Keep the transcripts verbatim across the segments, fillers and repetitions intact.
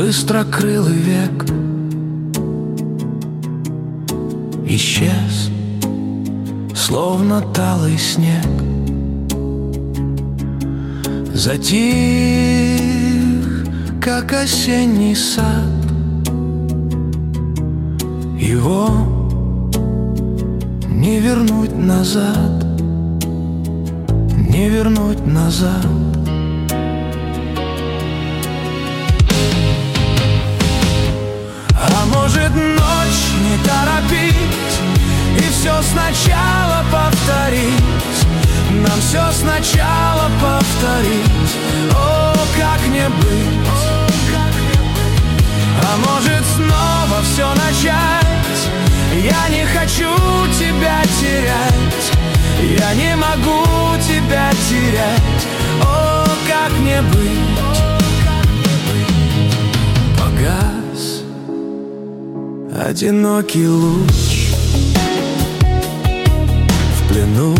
быстрокрылый век исчез, словно талый снег. Затих, как осенний сад. Его не вернуть назад, не вернуть назад. А может, ночь не торопить и все сначала повторить, нам все сначала повторить. О, как не быть! А может, снова все начать? Я не хочу тебя терять, я не могу тебя терять. О, как не быть! Погас одинокий луч в плену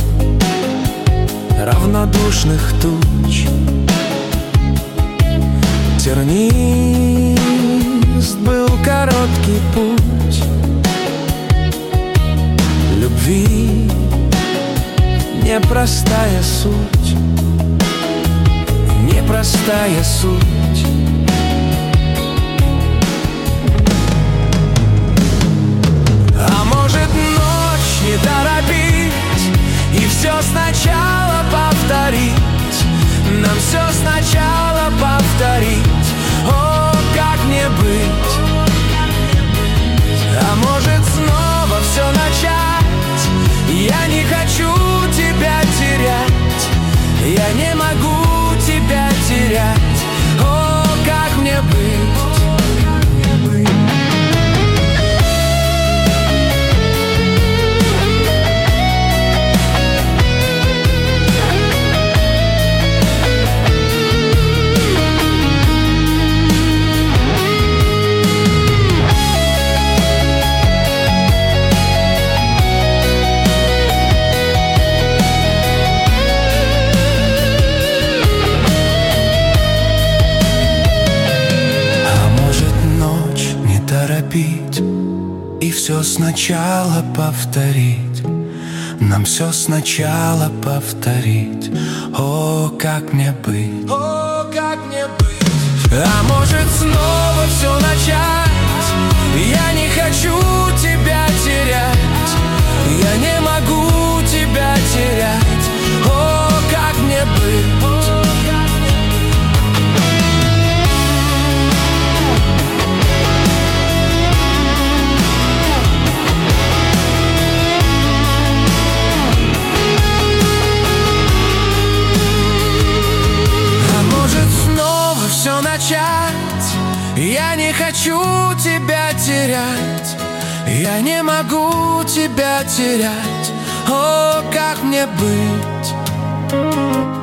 равнодушных туч. Тернист был короткий путь любви, непростая суть, непростая суть. А может, ночь не торопить и все сначала повторить, нам все сначала повторить. О, как не быть! А может, снова все начать? Я не хочу тебя терять, я не могу тебя терять. О, как мне быть? И все сначала повторить, нам все сначала повторить. О, как мне быть? О, как мне быть? А может, снова все начать? Я не хочу тебя терять, я не могу тебя терять. О, как мне быть? Все начать, я не хочу тебя терять, я не могу тебя терять. О, как мне быть?